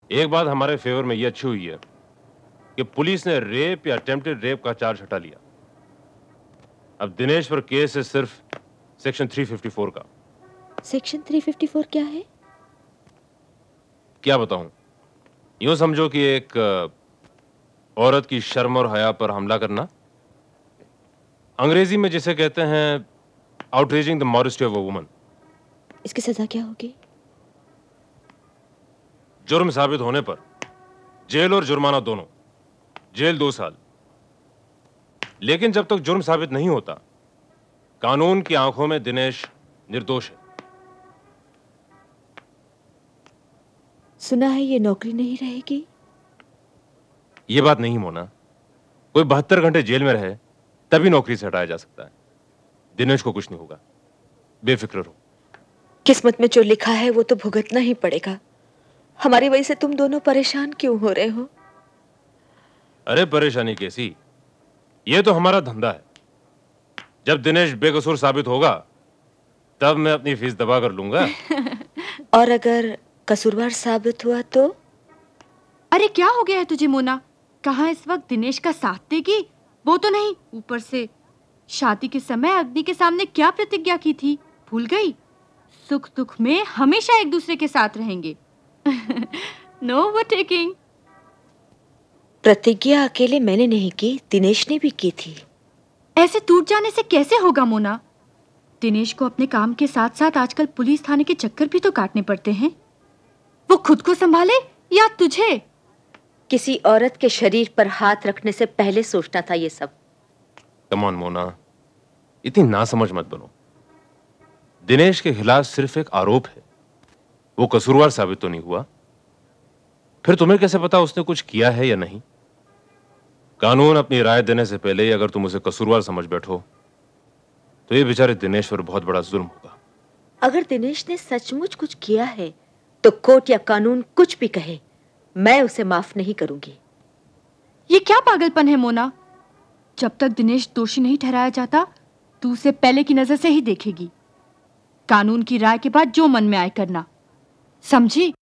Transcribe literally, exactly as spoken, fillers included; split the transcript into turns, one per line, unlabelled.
एक बात हमारे फेवर में ये अच्छी हुई है कि पुलिस ने रेप या अटेम्प्टेड रेप का चार्ज हटा लिया। अब दिनेश पर केस है सिर्फ सेक्शन तीन सौ चौवन का।
सेक्शन तीन सौ चौवन क्या है?
क्या बताऊं? यूं समझो कि एक औरत की शर्म और हया पर हमला करना, अंग्रेजी में जिसे कहते हैं outraging the modesty of a woman.
इसकी सजा क्या होगी?
जुर्म साबित होने पर जेल और जुर्माना दोनों। जेल दो साल। लेकिन जब तक जुर्म साबित नहीं होता, कानून की आंखों में दिनेश निर्दोष है।
सुना है ये नौकरी नहीं रहेगी।
ये बात नहीं मोना, कोई बहत्तर घंटे जेल में रहे तभी नौकरी से हटाया जा सकता है। दिनेश को कुछ नहीं होगा, बेफिक्र रहो।
किस्मत में जो लिखा है वो तो भुगतना ही पड़ेगा। हमारी वजह से तुम दोनों परेशान क्यों हो रहे हो?
अरे परेशानी कैसी, ये तो हमारा धंधा है। जब दिनेश बेकसूर साबित होगा तब मैं अपनी फीस दबा कर लूंगा।
और अगर कसूरवार साबित हुआ तो?
अरे क्या हो गया है तुझे मोना? कहाँ इस वक्त दिनेश का साथ देगी? वो तो नहीं, ऊपर से शादी के समय अग्नि के सामने क्या प्रतिज्ञा की थी, भूल गई? सुख दुख में हमेशा एक दूसरे के साथ रहेंगे। No overtaking.
प्रतिज्ञा अकेले मैंने नहीं की, दिनेश ने भी की थी।
ऐसे टूट जाने से कैसे होगा मोना? दिनेश को अपने काम के साथ साथ आजकल पुलिस थाने के चक्कर भी तो काटने पड़ते हैं। वो खुद को संभाले या तुझे?
किसी औरत के शरीर पर हाथ रखने से पहले सोचना था ये सब।
कम ऑन मोना, इतनी नासमझ मत बनो। दिनेश के खिलाफ सिर्फ एक आरोप है, वो कसूरवार साबित तो नहीं हुआ। फिर तुम्हें कैसे पता उसने कुछ किया है या नहीं? कानून अपनी राय देने से पहले ही अगर तुम उसे कसूरवार समझ बैठो तो ये बेचारे दिनेश पर बहुत बड़ा जुल्म होगा।
अगर दिनेश ने सचमुच कुछ किया है तो कोर्ट या कानून कुछ भी कहे, मैं उसे माफ नहीं करूंगी।
ये क्या पागलपन है मोना? जब तक दिनेश दोषी नहीं ठहराया जाता तू उसे पहले की नजर से ही देखेगी। कानून की राय के बाद जो मन में आए करना, समझी?